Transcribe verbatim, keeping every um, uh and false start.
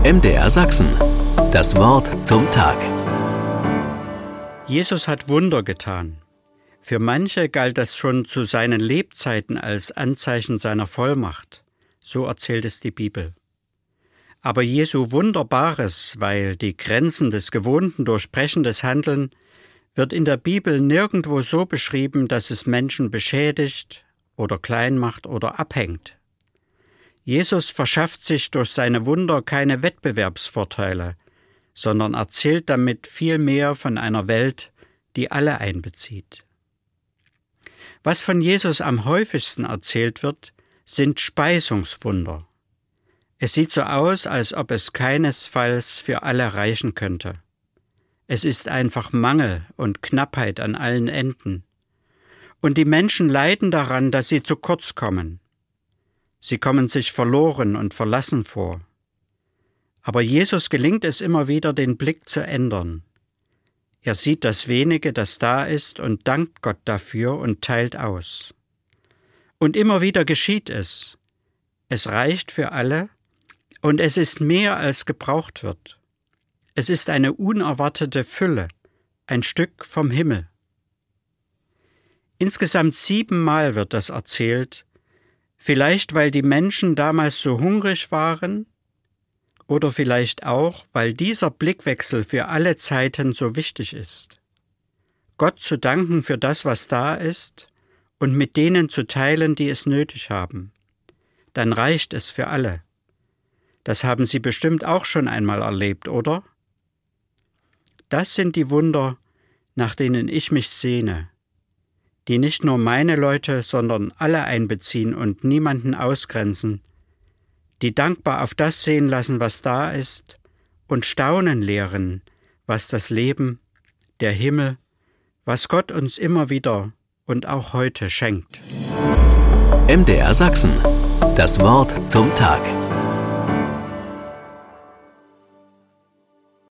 M D R Sachsen. Das Wort zum Tag. Jesus hat Wunder getan. Für manche galt das schon zu seinen Lebzeiten als Anzeichen seiner Vollmacht. So erzählt es die Bibel. Aber Jesu wunderbares, weil die Grenzen des Gewohnten durchbrechendes Handeln wird in der Bibel nirgendwo so beschrieben, dass es Menschen beschädigt oder klein macht oder abhängt. Jesus verschafft sich durch seine Wunder keine Wettbewerbsvorteile, sondern erzählt damit viel mehr von einer Welt, die alle einbezieht. Was von Jesus am häufigsten erzählt wird, sind Speisungswunder. Es sieht so aus, als ob es keinesfalls für alle reichen könnte. Es ist einfach Mangel und Knappheit an allen Enden. Und die Menschen leiden daran, dass sie zu kurz kommen. Sie kommen sich verloren und verlassen vor. Aber Jesus gelingt es immer wieder, den Blick zu ändern. Er sieht das Wenige, das da ist, und dankt Gott dafür und teilt aus. Und immer wieder geschieht es. Es reicht für alle und es ist mehr, als gebraucht wird. Es ist eine unerwartete Fülle, ein Stück vom Himmel. Insgesamt siebenmal wird das erzählt, vielleicht weil die Menschen damals so hungrig waren oder vielleicht auch, weil dieser Blickwechsel für alle Zeiten so wichtig ist. Gott zu danken für das, was da ist, und mit denen zu teilen, die es nötig haben. Dann reicht es für alle. Das haben Sie bestimmt auch schon einmal erlebt, oder? Das sind die Wunder, nach denen ich mich sehne, die nicht nur meine Leute, sondern alle einbeziehen und niemanden ausgrenzen, die dankbar auf das sehen lassen, was da ist, und staunen lehren, was das Leben, der Himmel, was Gott uns immer wieder und auch heute schenkt. M D R Sachsen. Das Wort zum Tag.